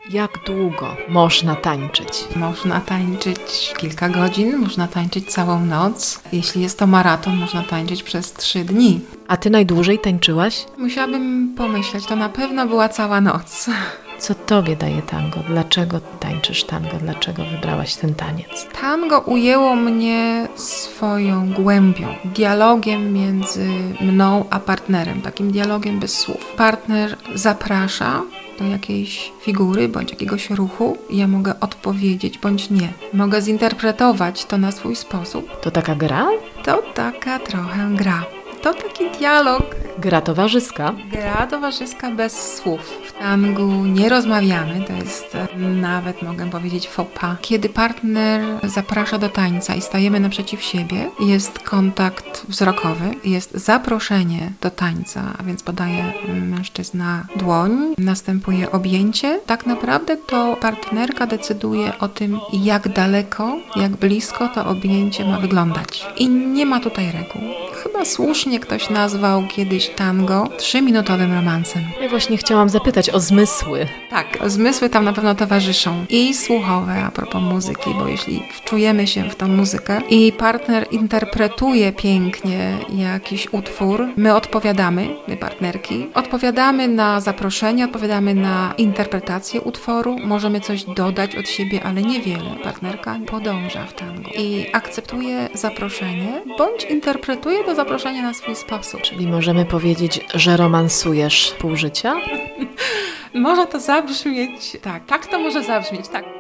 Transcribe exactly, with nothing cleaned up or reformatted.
Jak długo można tańczyć? Można tańczyć kilka godzin, można tańczyć całą noc. Jeśli jest to maraton, można tańczyć przez trzy dni. A ty najdłużej tańczyłaś? Musiałabym pomyśleć, to na pewno była cała noc. Co tobie daje tango? Dlaczego tańczysz tango? Dlaczego wybrałaś ten taniec? Tango ujęło mnie swoją głębią, dialogiem między mną a partnerem, takim dialogiem bez słów. Partner zaprasza do jakiejś figury bądź jakiegoś ruchu i ja mogę odpowiedzieć bądź nie. Mogę zinterpretować to na swój sposób. To taka gra? To taka trochę gra. To taki dialog. Gra towarzyska? Gra towarzyska bez słów. W tangu nie rozmawiamy, to jest nawet, mogę powiedzieć, faux pas. Kiedy partner zaprasza do tańca i stajemy naprzeciw siebie, jest kontakt wzrokowy, jest zaproszenie do tańca, a więc podaje mężczyzna dłoń, następuje objęcie. Tak naprawdę to partnerka decyduje o tym, jak daleko, jak blisko to objęcie ma wyglądać. I nie ma tutaj reguł. Chyba słusznie ktoś nazwał kiedyś tango trzyminutowym romansem. Ja właśnie chciałam zapytać o zmysły. Tak, zmysły tam na pewno towarzyszą. I słuchowe, a propos muzyki, bo jeśli wczujemy się w tą muzykę i partner interpretuje pięknie jakiś utwór, my odpowiadamy, my partnerki, odpowiadamy na zaproszenie, odpowiadamy na interpretację utworu, możemy coś dodać od siebie, ale niewiele. Partnerka podąża w tango i akceptuje zaproszenie, bądź interpretuje to zaproszenie na swój sposób. Czyli możemy powiedzieć, że romansujesz pół życia? Może to zabrzmieć, tak, tak to może zabrzmieć, tak.